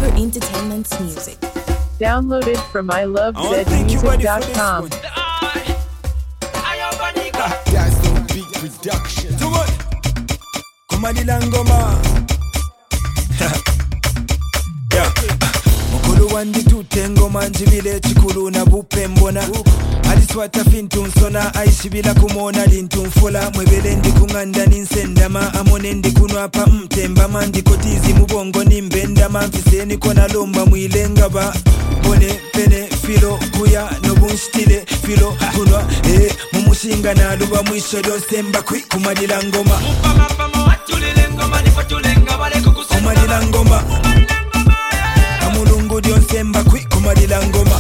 Alpha Entertainment's music. Downloaded from ilovezmusic.com. That's no beat production. Too much. Kumalila ngoma. Yeah. Mukulu wandi tute ngoma njibile chikulu na bupe mbona. Aliswata fintu nsona aishibila kumona lintu mfola. Mwebele ndi kunganda ninsendama amone ndi kunwapa mtemba mandi kotizi mubongo nimbenda mamfise nikona lomba mwilengaba. Bone pene filo kuya nobunstile filo kunwa mumushinga na luba mwisho lyonsemba kwi kumalila ngoma. Kumalila ngoma. Amulungu lyonsemba kwi kumalila ngoma.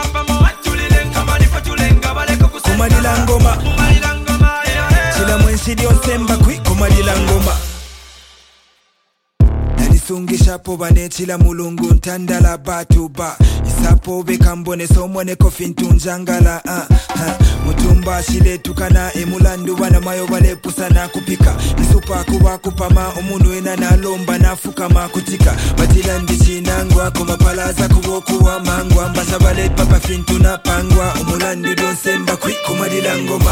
Kumalila ngoma. Chila mwensi lyonsemba kwi kumalila ngoma. Nalisungisha po bane chila mulungu ntandala batuba. Isapo bekambone somone kofintu njangala mutumba shile tukana emulandu wana mayo wale pusana kupika isupa kuwa kupama omunu ena na lomba na fukama kutika batila ndichinangwa kumapalaza kuwokuwa mangwa mbasa wale papa fintu na pangwa omulandu donsemba kwi kumadila ngoma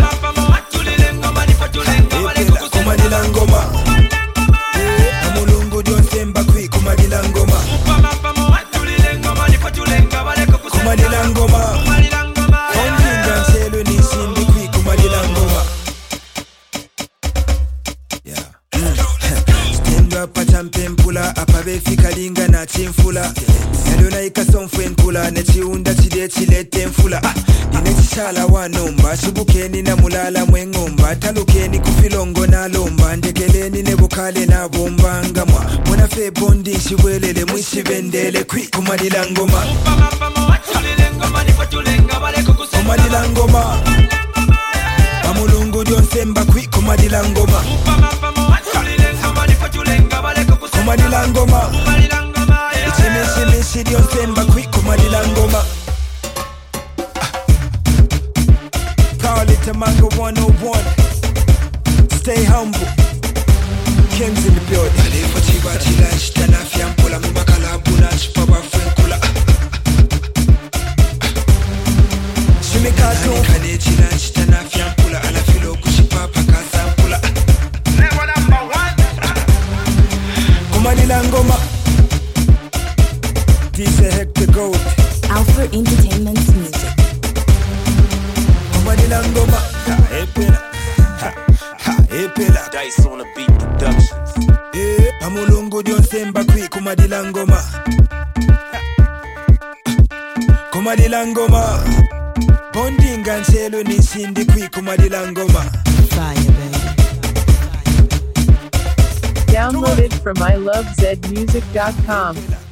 kumadila ngoma amulungu donsemba kwi kumadila ngoma kumadila ngoma ondinga nselo nisindi kwi kumadila ngoma stendwa pachampe mpula apabefika linga na chimfula yalona ikasomfwe nkula nechiunda chile chilete mfula ninechishala wanomba shubukeni na mulala mwengomba talukeni kufilongo na lomba ndekeleni nebukale na bomba ngamwa mwana fe bondi shibwelele mwishibendele kwi kumadila ngoma kumadila ngoma amulungu lyonsemba kwi kumadila ngoma kumadila ngoma ichimishimishi lyonsemba kwi kumadila ngoma Call it a Mango 101. Stay humble. Kings in the building. Alifa chiba chila shitana fiampula mumakala buna chipaba frenkula. Shimikato kane chila shitana fiampula ala filo kushipapa kasampula. Never number one. Kumadila ngoma. DJ Hector Gold. Alpha Entertainment's music. Kumadila ngoma. Epela Dice on the beat productions. amulungu lyonsemba kwi kumadila ngoma. Kumadila ngoma. Bondinga nselo nisindi kwi kumadila ngoma. Downloaded from ilovezmusic.com.